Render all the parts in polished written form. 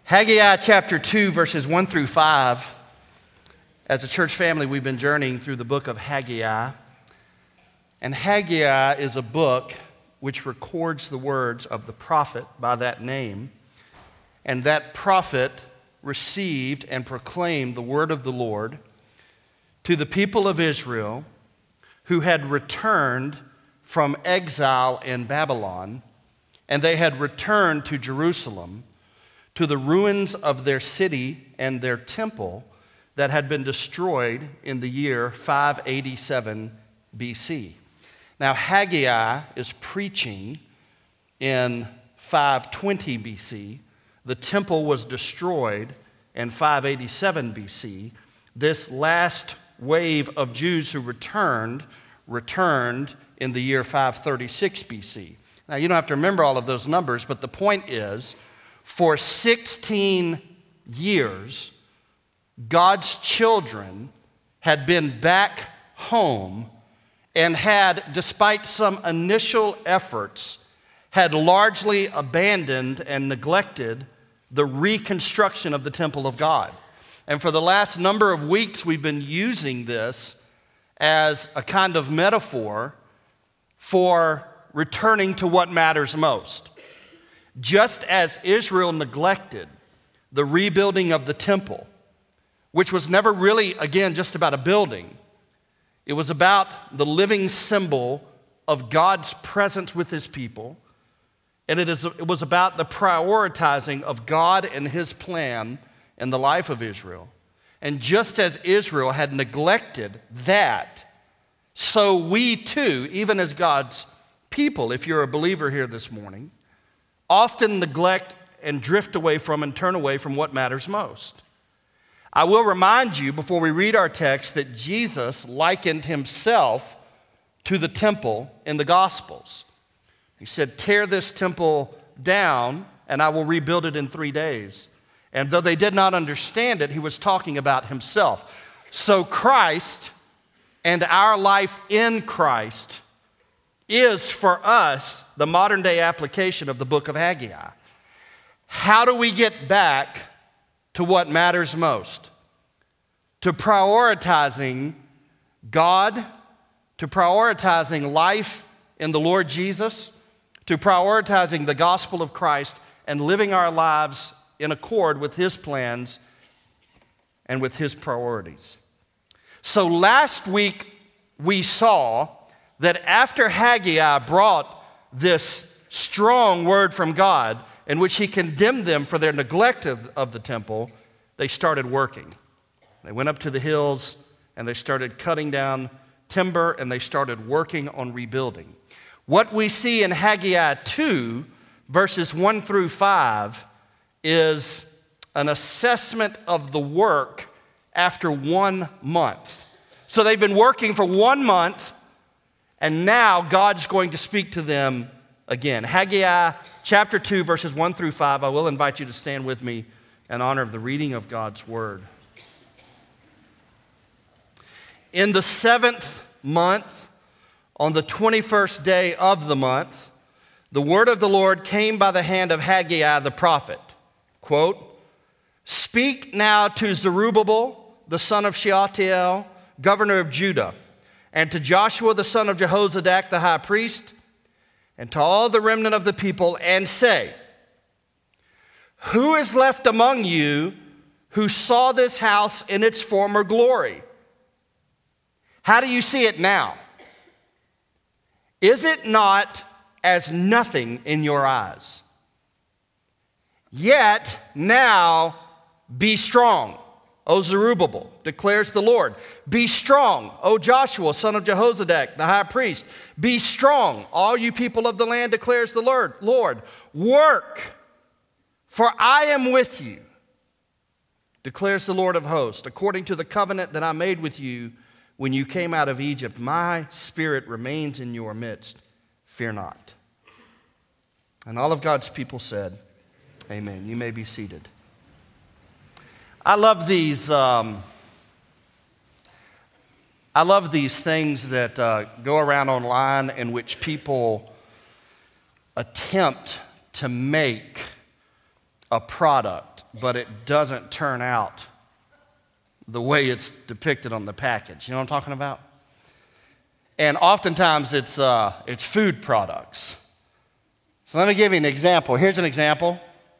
Haggai chapter 2, verses 1 through 5. As a church family, we've been journeying through the book of Haggai. And Haggai is a book which records the words of the prophet by that name. And that prophet received and proclaimed the word of the Lord to the people of Israel who had returned from exile in Babylon, and they had returned to Jerusalem, to the ruins of their city and their temple that had been destroyed in the year 587 BC. Now, Haggai is preaching in 520 BC. The temple was destroyed in 587 BC. This last wave of Jews who returned in the year 536 BC. Now, you don't have to remember all of those numbers, but the point is, for 16 years, God's children had been back home and had, despite some initial efforts, had largely abandoned and neglected the reconstruction of the temple of God. And for the last number of weeks, we've been using this as a kind of metaphor for returning to what matters most. Just as Israel neglected the rebuilding of the temple, which was never really, again, just about a building. It was about the living symbol of God's presence with his people. And it was about the prioritizing of God and his plan in the life of Israel. And just as Israel had neglected that, so we too, even as God's people, if you're a believer here this morning, often neglect and drift away from and turn away from what matters most. I will remind you before we read our text that Jesus likened himself to the temple in the Gospels. He said, "Tear this temple down and I will rebuild it in 3 days." And though they did not understand it, he was talking about himself. So Christ and our life in Christ is for us the modern day application of the book of Haggai. How do we get back to what matters most? To prioritizing God, to prioritizing life in the Lord Jesus, to prioritizing the gospel of Christ and living our lives in accord with his plans and with his priorities. So last week we saw that after Haggai brought this strong word from God in which he condemned them for their neglect of the temple, they started working. They went up to the hills and they started cutting down timber and they started working on rebuilding. What we see in Haggai 2, verses 1 through 5, is an assessment of the work after 1 month. So they've been working for 1 month, and now God's going to speak to them again. Haggai chapter 2, verses 1 through 5. I will invite you to stand with me in honor of the reading of God's word. In the 7th month, on the 21st day of the month, the word of the Lord came by the hand of Haggai the prophet. Quote, "Speak now to Zerubbabel, the son of Shealtiel, governor of Judah, and to Joshua, the son of Jehozadak, the high priest, and to all the remnant of the people, and say, who is left among you who saw this house in its former glory? How do you see it now? Is it not as nothing in your eyes? Yet now be strong, O Zerubbabel, declares the Lord. Be strong, O Joshua, son of Jehozadak, the high priest. Be strong, all you people of the land, declares the Lord. Work, for I am with you, declares the Lord of hosts. According to the covenant that I made with you when you came out of Egypt, my spirit remains in your midst. Fear not." And all of God's people said, amen. You may be seated. I love these things that go around online in which people attempt to make a product but it doesn't turn out the way it's depicted on the package. You know what I'm talking about? And oftentimes it's food products. So let me give you an example. Here's an example.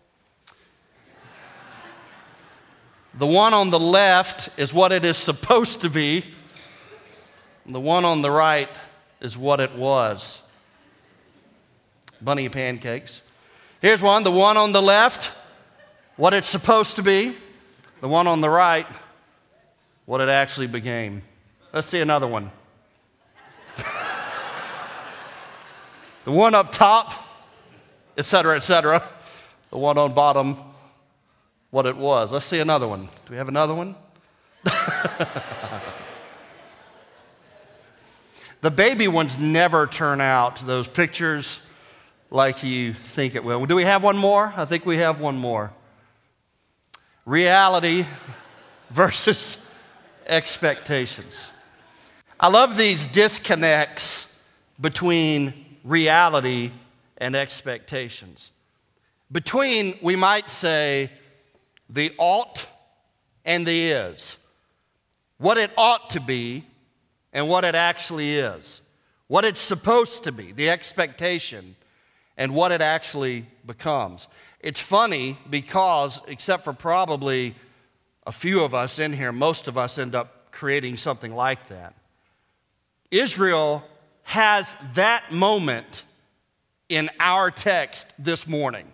The one on the left is what it is supposed to be. The one on the right is what it was. Bunny pancakes. Here's one. The one on the left, what it's supposed to be. The one on the right, what it actually became. Let's see another one. The one up top, et cetera, et cetera. The one on bottom, what it was. Let's see another one. Do we have another one? The baby ones never turn out, those pictures, like you think it will. Do we have one more? I think we have one more. Reality versus expectations. I love these disconnects between reality and expectations. Between, we might say, the ought and the is. What it ought to be and what it actually is. What it's supposed to be, the expectation, and what it actually becomes. It's funny because, except for probably a few of us in here, most of us end up creating something like that. Israel has that moment in our text this morning.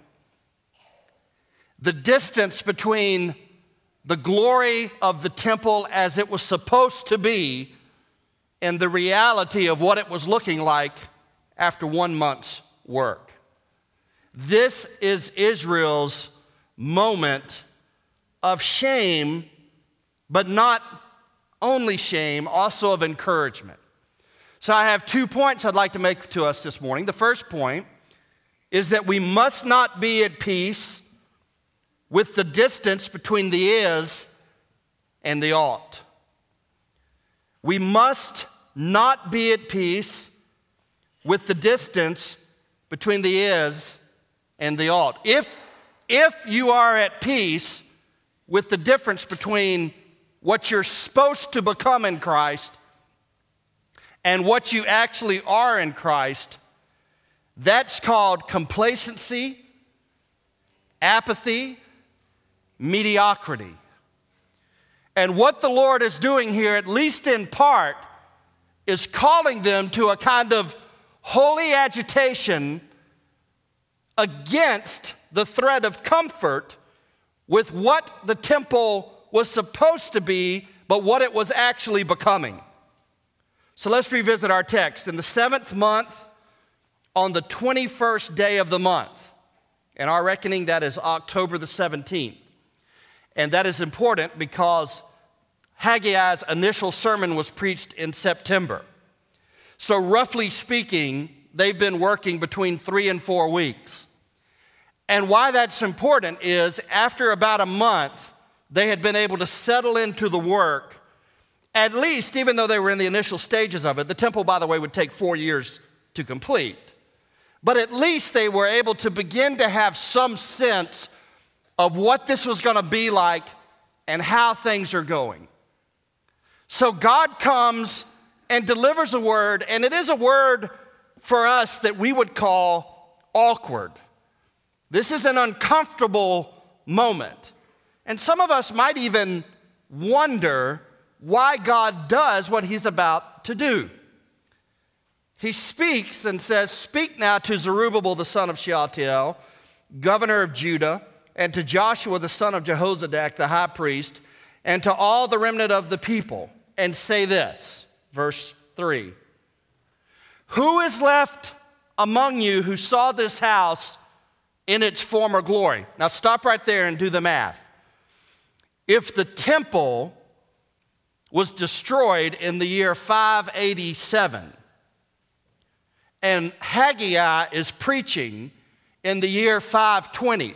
The distance between the glory of the temple as it was supposed to be and the reality of what it was looking like after 1 month's work. This is Israel's moment of shame, but not only shame, also of encouragement. So I have 2 points I'd like to make to us this morning. The first point is that we must not be at peace with the distance between the is and the ought. We must not be at peace with the distance between the is and the ought. If you are at peace with the difference between what you're supposed to become in Christ and what you actually are in Christ, that's called complacency, apathy, mediocrity. And what the Lord is doing here, at least in part, is calling them to a kind of holy agitation against the threat of comfort with what the temple was supposed to be, but what it was actually becoming. So let's revisit our text. In the 7th month, on the 21st day of the month, in our reckoning that is October the 17th. And that is important because Haggai's initial sermon was preached in September. So roughly speaking, they've been working between 3 and 4 weeks. And why that's important is after about a month, they had been able to settle into the work. At least, even though they were in the initial stages of it, the temple, by the way, would take 4 years to complete. But at least they were able to begin to have some sense of what this was going to be like and how things are going. So God comes and delivers a word, and it is a word for us that we would call awkward. This is an uncomfortable moment. And some of us might even wonder why God does what he's about to do. He speaks and says, "Speak now to Zerubbabel the son of Shealtiel, governor of Judah, and to Joshua the son of Jehozadak the high priest, and to all the remnant of the people, and say this," verse 3, "Who is left among you who saw this house in its former glory?" Now stop right there and do the math. If the temple was destroyed in the year 587, and Haggai is preaching in the year 520,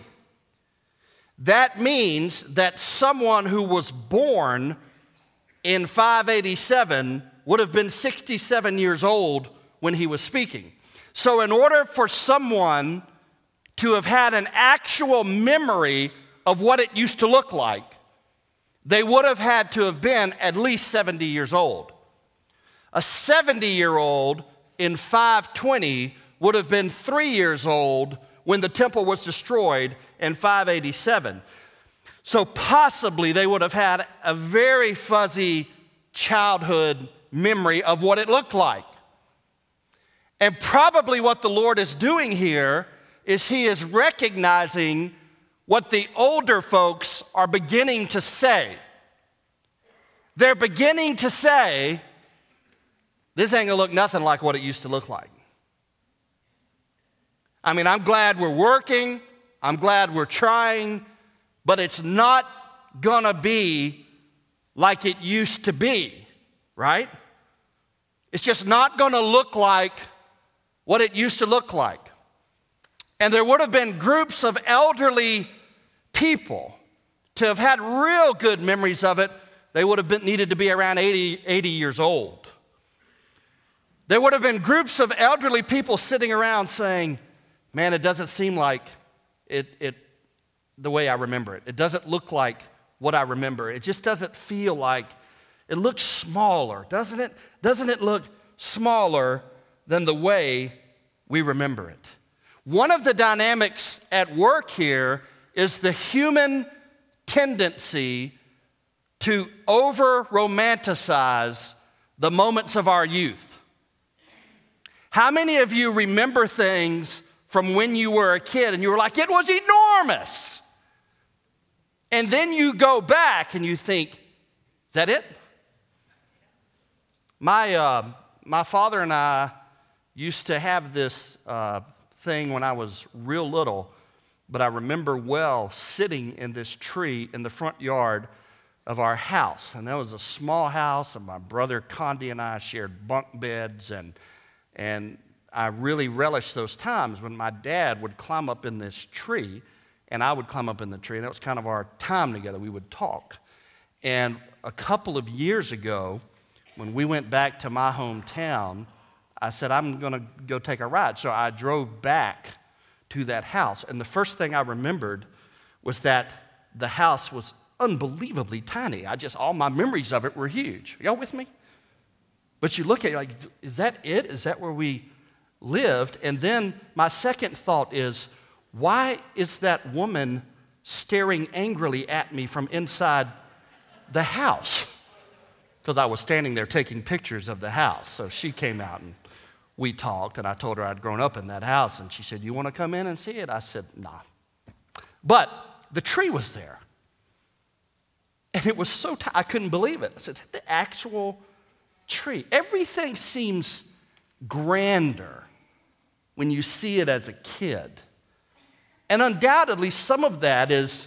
that means that someone who was born in 587 would have been 67 years old when he was speaking. So in order for someone to have had an actual memory of what it used to look like, they would have had to have been at least 70 years old. A 70-year-old in 520 would have been 3 years old when the temple was destroyed in 587. So possibly they would have had a very fuzzy childhood memory of what it looked like. And probably what the Lord is doing here is he is recognizing what the older folks are beginning to say. They're beginning to say, this ain't gonna look nothing like what it used to look like. I mean, I'm glad we're working, I'm glad we're trying, but it's not gonna be like it used to be, right? It's just not gonna look like what it used to look like. And there would have been groups of elderly people to have had real good memories of it. They would have needed to be around 80 years old. There would have been groups of elderly people sitting around saying, man, it doesn't seem like it the way I remember it. It doesn't look like what I remember. It just doesn't feel like, it looks smaller, doesn't it? Doesn't it look smaller than the way we remember it? One of the dynamics at work here is the human tendency to over-romanticize the moments of our youth. How many of you remember things from when you were a kid and you were like, it was enormous? And then you go back and you think, is that it? My father and I used to have this thing when I was real little, but I remember well sitting in this tree in the front yard of our house. And that was a small house, and my brother Condi and I shared bunk beds, and I really relished those times when my dad would climb up in this tree, and I would climb up in the tree, and that was kind of our time together. We would talk. And a couple of years ago, when we went back to my hometown, I said, I'm going to go take a ride. So I drove back to that house. And the first thing I remembered was that the house was unbelievably tiny. All my memories of it were huge. Y'all with me? But you look at it like, is that it? Is that where we lived? And then my second thought is, why is that woman staring angrily at me from inside the house? Because I was standing there taking pictures of the house. So she came out and we talked, and I told her I'd grown up in that house, and she said, you want to come in and see it? I said, nah. But the tree was there. And it was so I couldn't believe it. I said, it's the actual tree. Everything seems grander when you see it as a kid. And undoubtedly, some of that is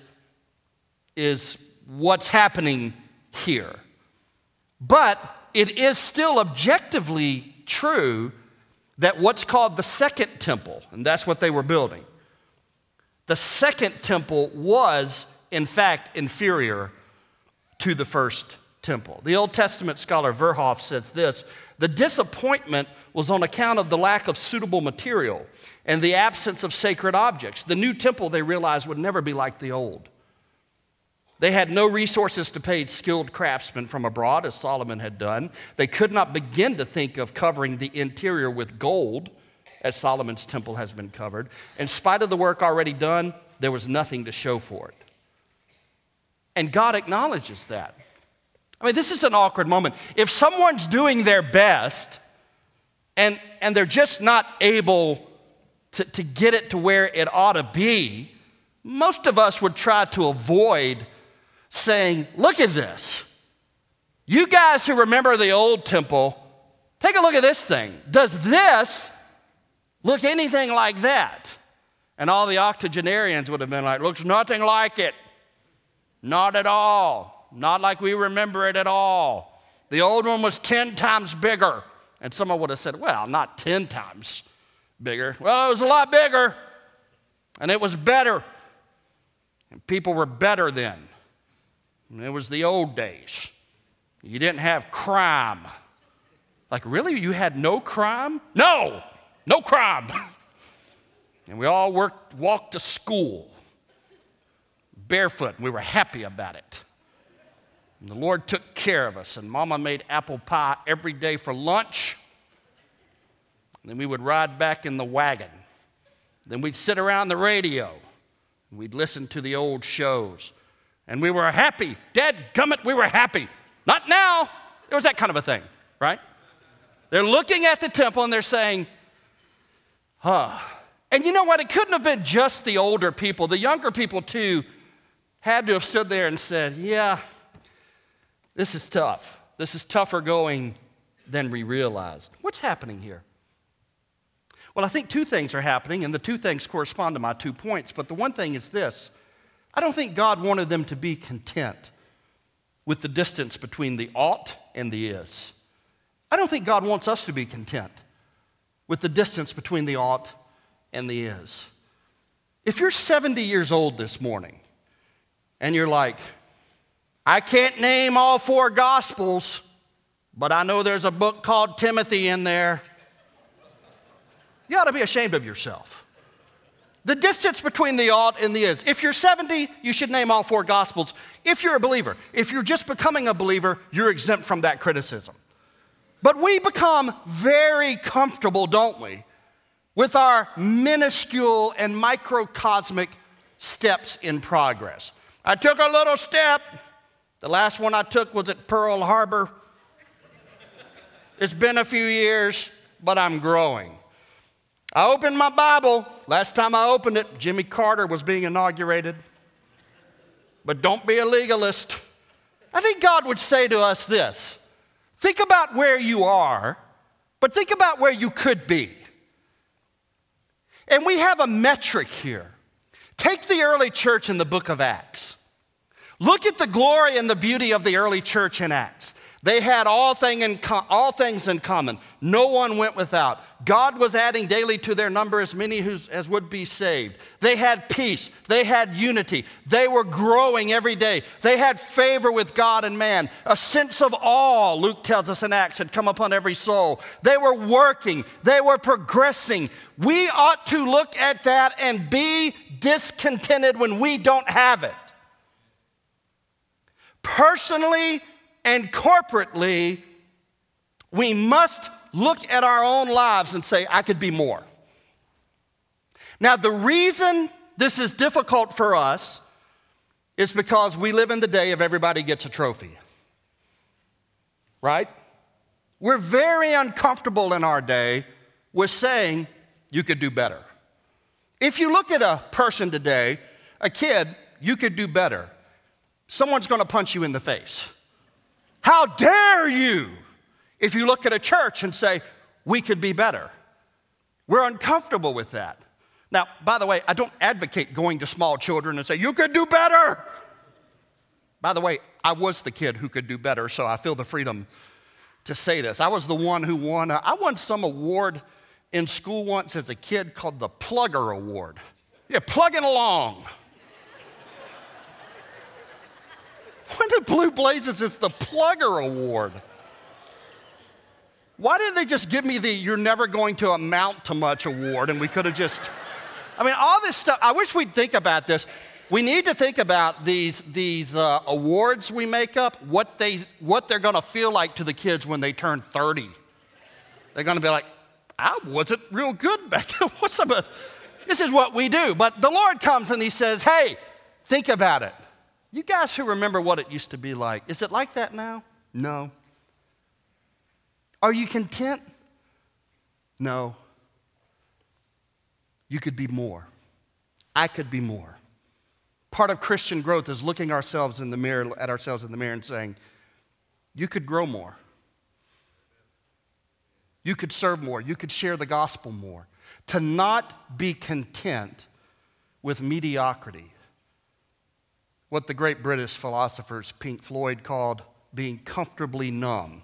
what's happening here. But it is still objectively true that what's called the second temple, and that's what they were building, the second temple was, in fact, inferior to the first temple. The Old Testament scholar Verhoff says this: the disappointment was on account of the lack of suitable material and the absence of sacred objects. The new temple, they realized, would never be like the old. They had no resources to pay skilled craftsmen from abroad, as Solomon had done. They could not begin to think of covering the interior with gold, as Solomon's temple has been covered. In spite of the work already done, there was nothing to show for it. And God acknowledges that. I mean, this is an awkward moment. If someone's doing their best and they're just not able to get it to where it ought to be, most of us would try to avoid saying, look at this. You guys who remember the old temple, take a look at this thing. Does this look anything like that? And all the octogenarians would have been like, looks nothing like it. Not at all. Not like we remember it at all. The old one was 10 times bigger. And someone would have said, well, not 10 times bigger. Well, it was a lot bigger. And it was better. And people were better then. And it was the old days. You didn't have crime. Like, really? You had no crime? No crime. And we all walked to school. barefoot, and we were happy about it. And the Lord took care of us, and Mama made apple pie every day for lunch. And then we would ride back in the wagon. Then we'd sit around the radio, and we'd listen to the old shows. And we were happy. Dadgummit, we were happy. Not now. It was that kind of a thing, right? They're looking at the temple, and they're saying, And you know what? It couldn't have been just the older people. The younger people, too, had to have stood there and said, yeah, this is tough. This is tougher going than we realized. What's happening here? Well, I think two things are happening, and the two things correspond to my 2 points. But the one thing is this. I don't think God wanted them to be content with the distance between the ought and the is. I don't think God wants us to be content with the distance between the ought and the is. If you're 70 years old this morning, and you're like, I can't name all 4 Gospels, but I know there's a book called Timothy in there, you ought to be ashamed of yourself. The distance between the ought and the is. If you're 70, you should name all 4 Gospels. If you're a believer, if you're just becoming a believer, you're exempt from that criticism. But we become very comfortable, don't we, with our minuscule and microcosmic steps in progress. I took a little step. The last one I took was at Pearl Harbor. It's been a few years, but I'm growing. I opened my Bible. Last time I opened it, Jimmy Carter was being inaugurated. But don't be a legalist. I think God would say to us this. Think about where you are, but think about where you could be. And we have a metric here. Take the early church in the book of Acts. Look at the glory and the beauty of the early church in Acts. They had all things in common. No one went without. God was adding daily to their number as many as would be saved. They had peace. They had unity. They were growing every day. They had favor with God and man. A sense of awe, Luke tells us in Acts, had come upon every soul. They were working. They were progressing. We ought to look at that and be discontented when we don't have it. Personally and corporately, we must look at our own lives and say, I could be more. Now, the reason this is difficult for us is because we live in the day of everybody gets a trophy, right? We're very uncomfortable in our day with saying, you could do better. If you look at a person today, a kid, you could do better. Someone's going to punch you in the face. How dare you? If you look at a church and say, we could be better. We're uncomfortable with that. Now, by the way, I don't advocate going to small children and say, you could do better. By the way, I was the kid who could do better, so I feel the freedom to say this. I was the one who I won some award in school once as a kid called the Plugger Award. Yeah, plugging along. When the Blue Blazes is the Plugger Award? Why didn't they just give me the you're never going to amount to much award and we could have just, all this stuff. I wish we'd think about this. We need to think about these awards we make up, what they're going to feel like to the kids when they turn 30. They're going to be like, I wasn't real good back then. This is what we do. But the Lord comes and he says, hey, think about it. You guys who remember what it used to be like, is it like that now? No. Are you content? No. You could be more. I could be more. Part of Christian growth is looking at ourselves in the mirror and saying, you could grow more. You could serve more. You could share the gospel more. To not be content with mediocrity. What the great British philosophers Pink Floyd called being comfortably numb.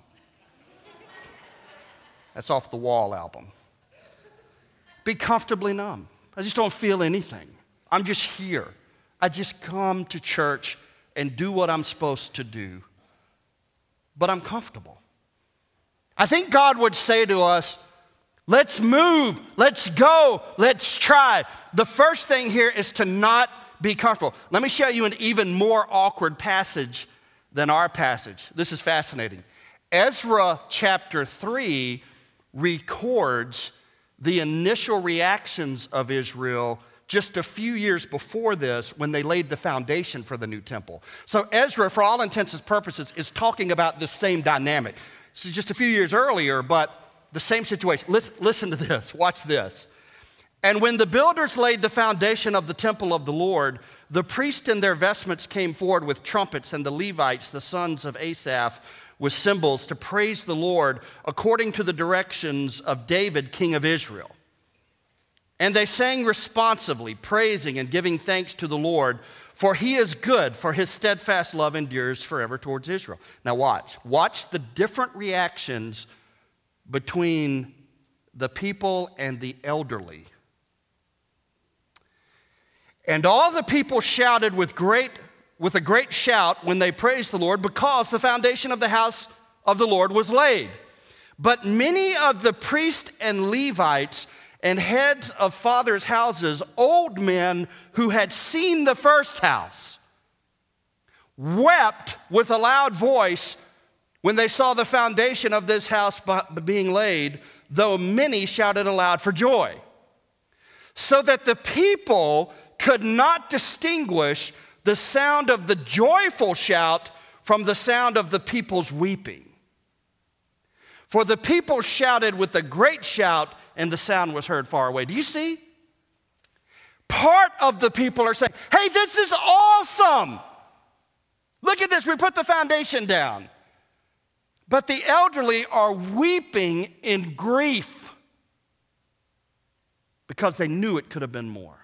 That's off the Wall album. Be comfortably numb. I just don't feel anything. I'm just here. I just come to church and do what I'm supposed to do. But I'm comfortable. I think God would say to us, let's move, let's go, let's try. The first thing here is to not be comfortable. Let me show you an even more awkward passage than our passage. This is fascinating. Ezra chapter 3 records the initial reactions of Israel just a few years before this when they laid the foundation for the new temple. So Ezra, for all intents and purposes, is talking about this same dynamic. This is just a few years earlier, but the same situation. Listen to this. Watch this. And when the builders laid the foundation of the temple of the Lord, the priests in their vestments came forward with trumpets, and the Levites, the sons of Asaph, with cymbals to praise the Lord according to the directions of David, king of Israel. And they sang responsively, praising and giving thanks to the Lord, for he is good, for his steadfast love endures forever towards Israel. Now watch. Watch the different reactions between the people and the elderly. And all the people shouted with a great shout when they praised the Lord, because the foundation of the house of the Lord was laid. But many of the priests and Levites and heads of fathers' houses, old men who had seen the first house, wept with a loud voice when they saw the foundation of this house being laid, though many shouted aloud for joy. So that the people could not distinguish the sound of the joyful shout from the sound of the people's weeping. For the people shouted with a great shout, and the sound was heard far away. Do you see? Part of the people are saying, hey, this is awesome. Look at this, we put the foundation down. But the elderly are weeping in grief because they knew it could have been more.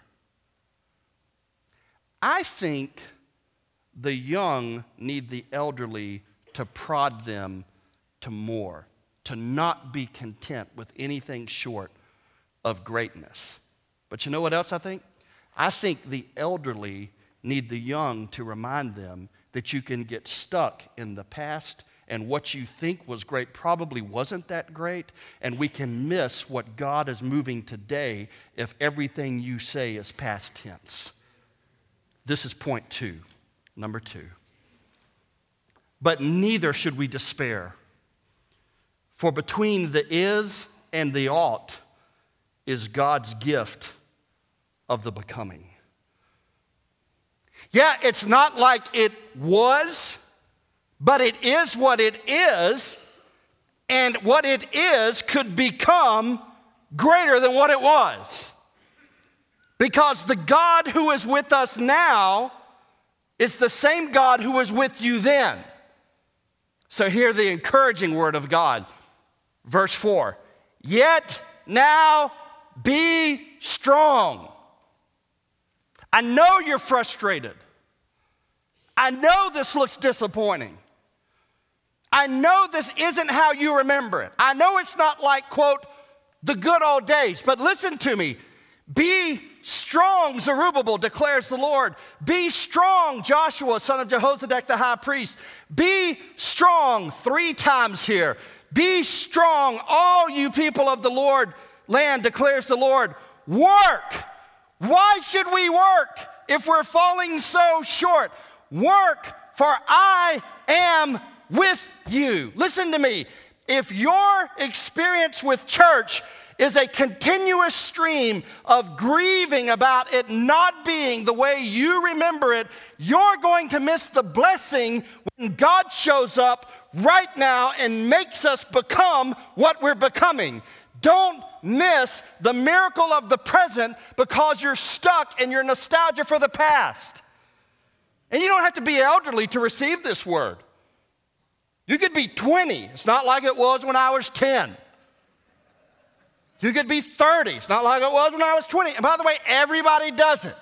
I think the young need the elderly to prod them to more, to not be content with anything short of greatness. But you know what else I think? I think the elderly need the young to remind them that you can get stuck in the past, and what you think was great probably wasn't that great, and we can miss what God is moving today if everything you say is past tense. This is point 2, number 2. But neither should we despair. For between the is and the ought is God's gift of the becoming. Yeah, it's not like it was, but it is what it is, and what it is could become greater than what it was. Because the God who is with us now is the same God who was with you then. So hear the encouraging word of God. Verse 4, yet now be strong. I know you're frustrated. I know this looks disappointing. I know this isn't how you remember it. I know it's not like, quote, the good old days, but listen to me. Be strong, Zerubbabel, declares the Lord. Be strong, Joshua, son of Jehozadak the high priest. Be strong 3 times here. Be strong, all you people of the Lord land, declares the Lord. Work. Why should we work if we're falling so short? Work, for I am with you. Listen to me. If your experience with church is a continuous stream of grieving about it not being the way you remember it, you're going to miss the blessing when God shows up right now and makes us become what we're becoming. Don't miss the miracle of the present because you're stuck in your nostalgia for the past. And you don't have to be elderly to receive this word. You could be 20. It's not like it was when I was 10. You could be 30. It's not like it was when I was 20. And by the way, everybody does it.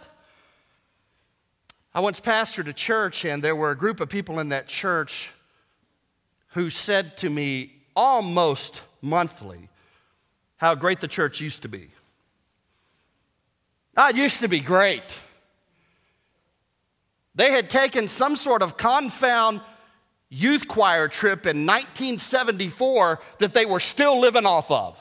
I once pastored a church, and there were a group of people in that church who said to me almost monthly how great the church used to be. Oh, it used to be great. They had taken some sort of confound youth choir trip in 1974 that they were still living off of.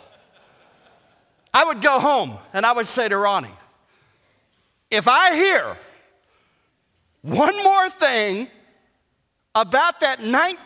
I would go home and I would say to Ronnie, if I hear one more thing about that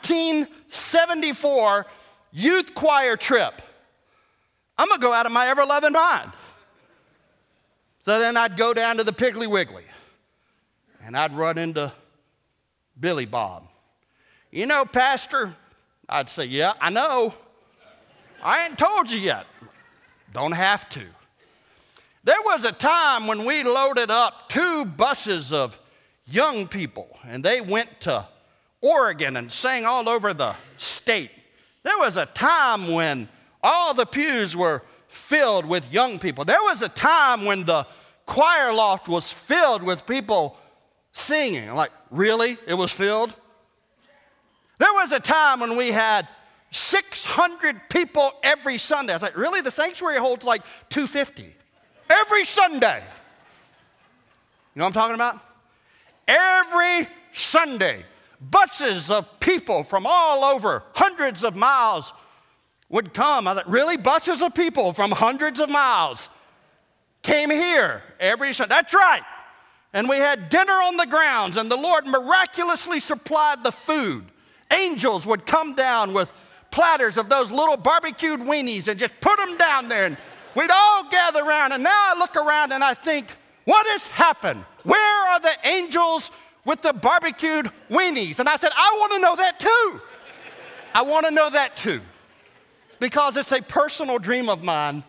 1974 youth choir trip. I'm going to go out of my ever-loving mind. So then I'd go down to the Piggly Wiggly, and I'd run into Billy Bob. You know, Pastor, I'd say, yeah, I know. I ain't told you yet. Don't have to. There was a time when we loaded up 2 buses of young people, and they went to Oregon and sang all over the state. There was a time when all the pews were filled with young people. There was a time when the choir loft was filled with people singing. Like, really? It was filled? There was a time when we had 600 people every Sunday. I was like, really? The sanctuary holds like 250 every Sunday. You know what I'm talking about? Every Sunday, buses of people from all over, hundreds of miles would come. I was like, really? Buses of people from hundreds of miles came here every Sunday. That's right. And we had dinner on the grounds, and the Lord miraculously supplied the food. Angels would come down with platters of those little barbecued weenies and just put them down there, and we'd all gather around. And now I look around and I think, what has happened? Where are the angels with the barbecued weenies? And I said, I want to know that too. I want to know that too. Because it's a personal dream of mine.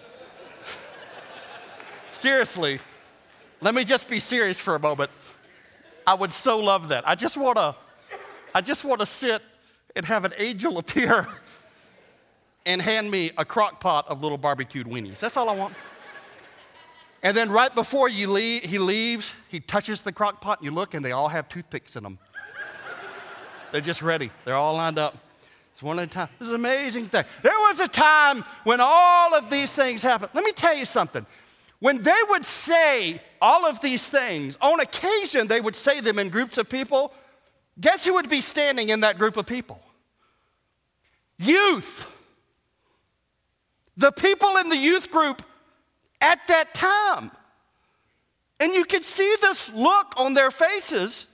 Seriously, let me just be serious for a moment. I would so love that. I just want to sit and have an angel appear and hand me a crock pot of little barbecued weenies. That's all I want. And then right before he leaves, he touches the crock pot, and you look, and they all have toothpicks in them. They're just ready. They're all lined up. It's one at a time. This is an amazing thing. There was a time when all of these things happened. Let me tell you something. When they would say all of these things, on occasion they would say them in groups of people. Guess who would be standing in that group of people? Youth. The people in the youth group at that time. And you could see this look on their faces.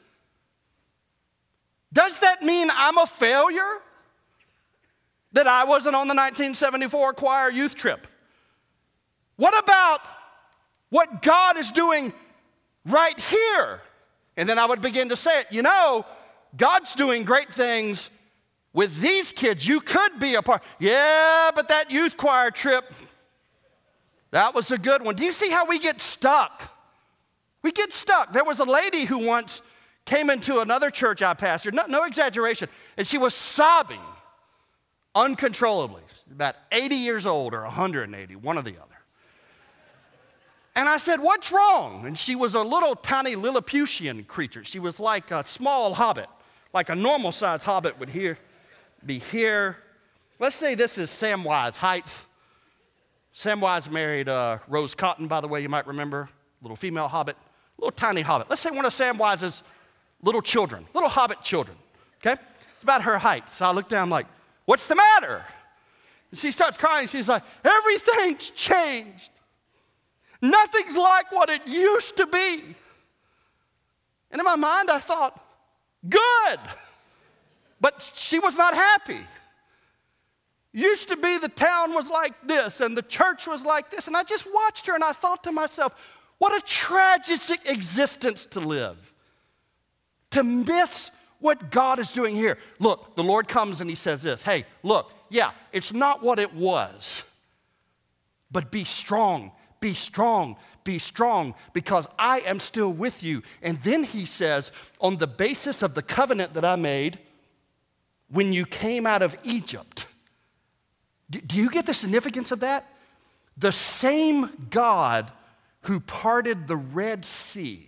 Does that mean I'm a failure? That I wasn't on the 1974 choir youth trip? What about what God is doing right here? And then I would begin to say it. You know, God's doing great things with these kids. You could be a part. Yeah, but that youth choir trip, that was a good one. Do you see how we get stuck? We get stuck. There was a lady who once came into another church I pastored, no exaggeration, and she was sobbing uncontrollably. She's about 80 years old or 180, one or the other. And I said, what's wrong? And she was a little tiny Lilliputian creature. She was like a small hobbit, like a normal-sized hobbit would be here. Let's say this is Samwise height. Samwise married Rose Cotton, by the way, you might remember, little female hobbit, little tiny hobbit. Let's say one of Samwise's little children, little hobbit children, okay? It's about her height. So I look down like, what's the matter? And she starts crying. She's like, everything's changed. Nothing's like what it used to be. And in my mind, I thought, good. But she was not happy. Used to be the town was like this and the church was like this. And I just watched her and I thought to myself, what a tragic existence to live. To miss what God is doing here. Look, the Lord comes and he says this, hey, look, yeah, it's not what it was, but be strong, be strong, be strong, because I am still with you. And then he says, on the basis of the covenant that I made when you came out of Egypt. Do you get the significance of that? The same God who parted the Red Sea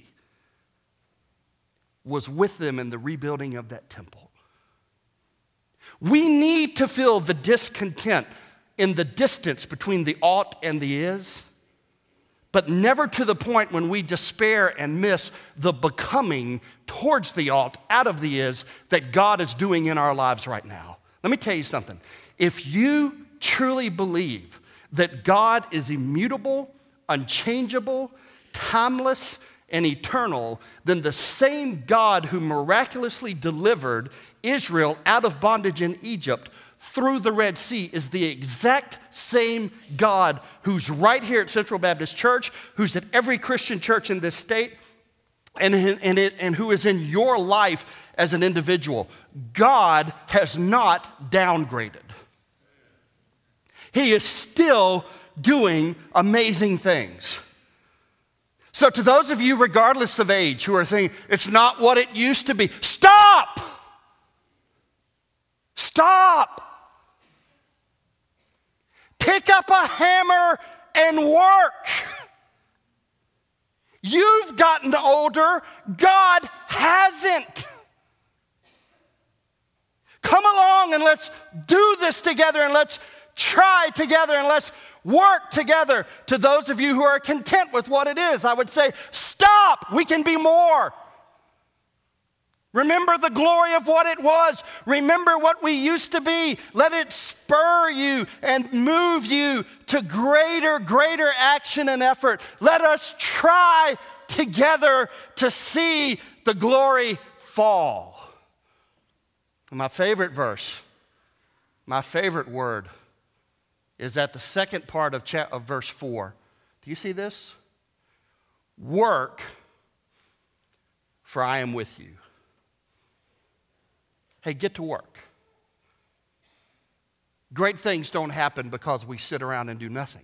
was with them in the rebuilding of that temple. We need to feel the discontent in the distance between the ought and the is, but never to the point when we despair and miss the becoming towards the ought, out of the is, that God is doing in our lives right now. Let me tell you something. If you truly believe that God is immutable, unchangeable, timeless, and eternal, then the same God who miraculously delivered Israel out of bondage in Egypt through the Red Sea is the exact same God who's right here at Central Baptist Church, who's at every Christian church in this state, and who is in your life as an individual. God has not downgraded. He is still doing amazing things. So to those of you, regardless of age, who are thinking, it's not what it used to be, stop! Stop! Pick up a hammer and work. You've gotten older, God hasn't. Come along and let's do this together, and let's try together, and let's work together. To those of you who are content with what it is, I would say, stop, we can be more. Remember the glory of what it was. Remember what we used to be. Let it spur you and move you to greater action and effort. Let us try together to see the glory fall. My favorite verse, my favorite word is at the second part of verse 4. Do you see this? Work, for I am with you. Hey, get to work. Great things don't happen because we sit around and do nothing.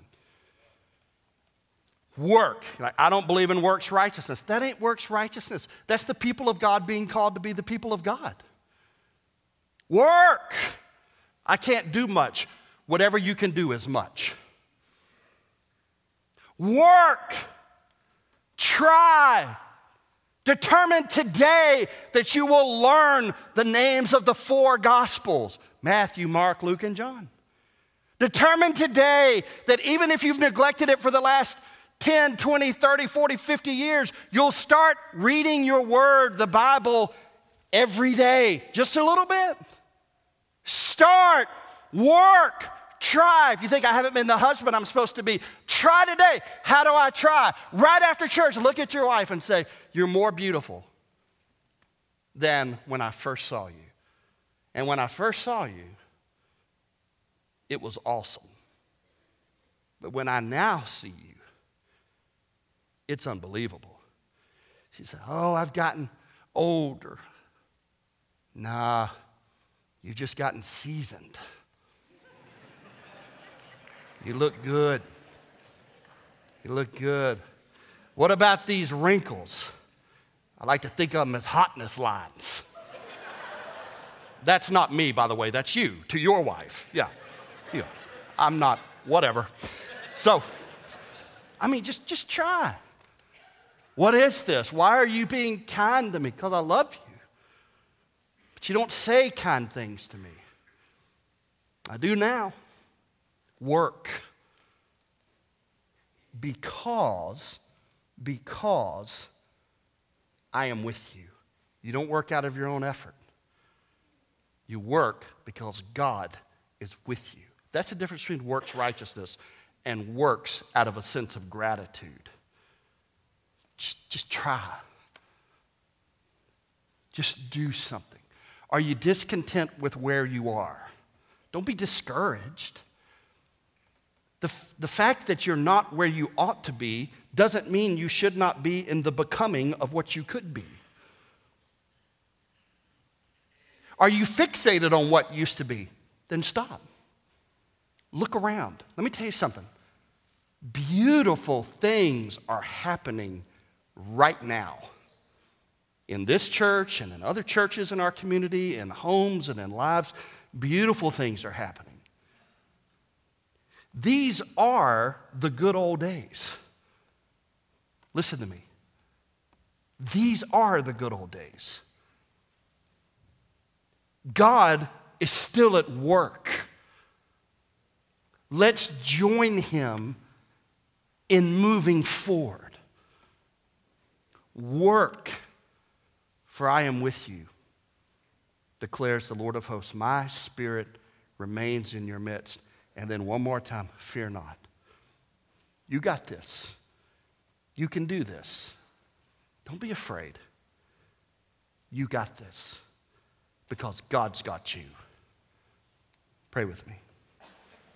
Work. I don't believe in works righteousness. That ain't works righteousness. That's the people of God being called to be the people of God. Work. I can't do much. Whatever you can do is much. Work. Try. Determine today that you will learn the names of the 4 Gospels: Matthew, Mark, Luke, and John. Determine today that even if you've neglected it for the last 10, 20, 30, 40, 50 years, you'll start reading your word, the Bible, every day, just a little bit. Start, work, try. If you think I haven't been the husband I'm supposed to be, try today. How do I try? Right after church, look at your wife and say, you're more beautiful than when I first saw you. And when I first saw you, it was awesome. But when I now see you, it's unbelievable. She said, oh, I've gotten older. Nah, you've just gotten seasoned. You look good. You look good. What about these wrinkles? I like to think of them as hotness lines. That's not me, by the way. That's you, to your wife. Yeah. I'm not, whatever. So, I mean, just try. What is this? Why are you being kind to me? Because I love you. But you don't say kind things to me. I do now. Work. Because I am with you. You don't work out of your own effort. You work because God is with you. That's the difference between works righteousness and works out of a sense of gratitude. Just try. Just do something. Are you discontent with where you are? Don't be discouraged. The fact that you're not where you ought to be doesn't mean you should not be in the becoming of what you could be. Are you fixated on what used to be? Then stop. Look around. Let me tell you something. Beautiful things are happening right now. In this church and in other churches in our community, in homes and in lives, beautiful things are happening. These are the good old days. Listen to me. These are the good old days. God is still at work. Let's join him in moving forward. Work, for I am with you, declares the Lord of hosts. My spirit remains in your midst. And then one more time, fear not. You got this. You can do this. Don't be afraid. You got this because God's got you. Pray with me.